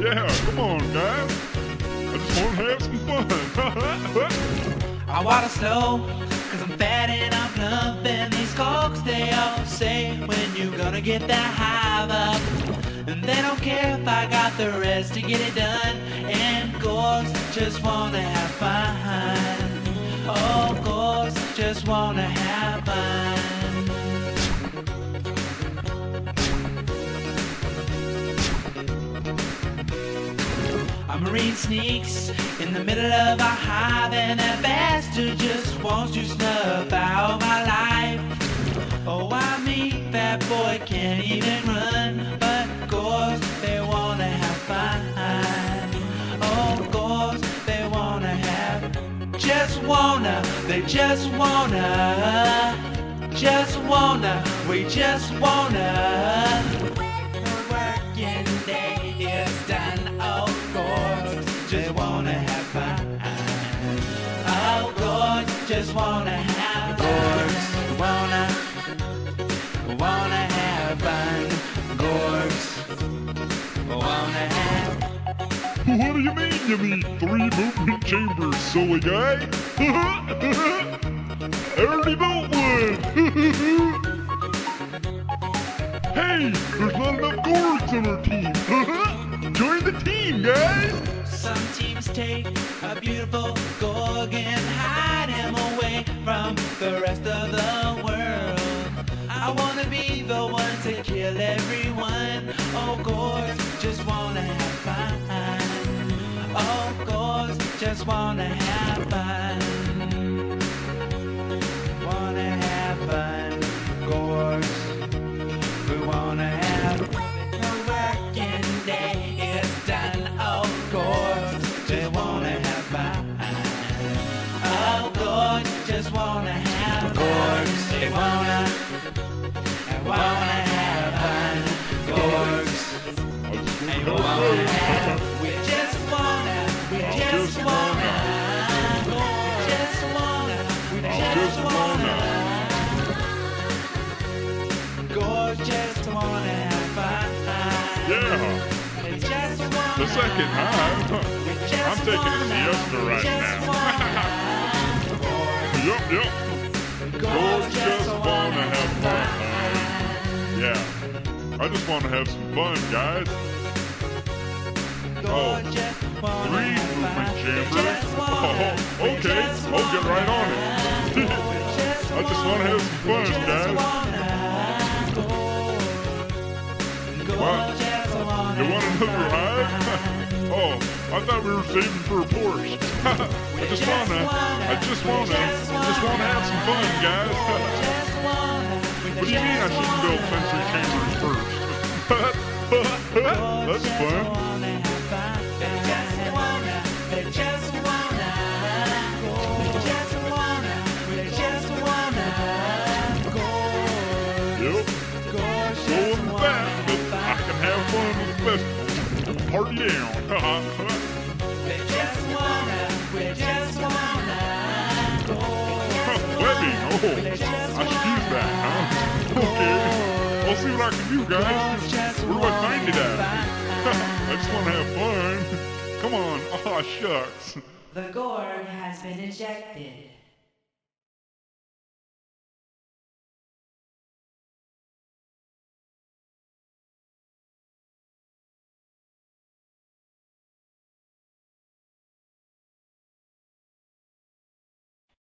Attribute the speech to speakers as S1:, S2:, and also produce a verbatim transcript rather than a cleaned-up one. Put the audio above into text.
S1: Yeah, come on, guys. I just want to have some fun.
S2: I water slow, cause I'm fat and I'm plump. And these cokes, they all say, when you gonna get that hive up? And they don't care if I got the rest to get it done. And gorgs just wanna have fun. Oh, gorgs just wanna have fun. A marine sneaks in the middle of a hive, and that bastard just wants to snuff out my life. Oh, I mean, that boy can't even run, but gorgs, they wanna have fun. Oh, gorgs, they wanna have, just wanna, they just wanna, just wanna, we just wanna. Working day is done. Oh, gorgs just wanna have fun. Oh, gorgs just wanna have fun. Gorgs wanna, wanna have fun. Gorgs wanna have.
S1: What do you mean you need three movement chambers, silly guy? I already built one! Hey, there's not enough gorgs on our team! Join the team, guys!
S2: Some teams take a beautiful gorg and hide him away from the rest of the world. I wanna be the one to kill everyone. Oh, gorgs just wanna have fun. Oh, gorgs just wanna have fun. Wanna have fun, gorgs. We wanna have a working day is done. Oh, gorgs just wanna have fun. Oh, gorgs just wanna have fun. Gorgs, they wanna, wanna have fun. Gorgs, they wanna have. We just wanna, we just wanna, we just wanna, we just wanna. Gorgs just wanna have fun.
S1: Yeah,
S2: They just wanna,
S1: the second hive. I'm taking a siesta right now. Yup, yup. Gorgs just wanna have fun. Yeah, I just wanna have some fun, guys. Oh, three movement chambers. Oh, okay, I'll get right on it. I just wanna have some fun, guys. What? You want another hive? Oh, I thought we were saving for a Porsche. I just wanna, I just wanna, just wanna have some fun, guys. What do you mean I shouldn't build sensory chambers first? That's fun. Yep. Going fast, but I can have fun with the festival. Party down.
S2: We just wanna, we just wanna go.
S1: Webbing, oh, I should use that, huh? Okay, I'll see what I can do, guys. Where do I find it at? I just want to have fun. Come on, aw, shucks.
S2: The gorg has been ejected.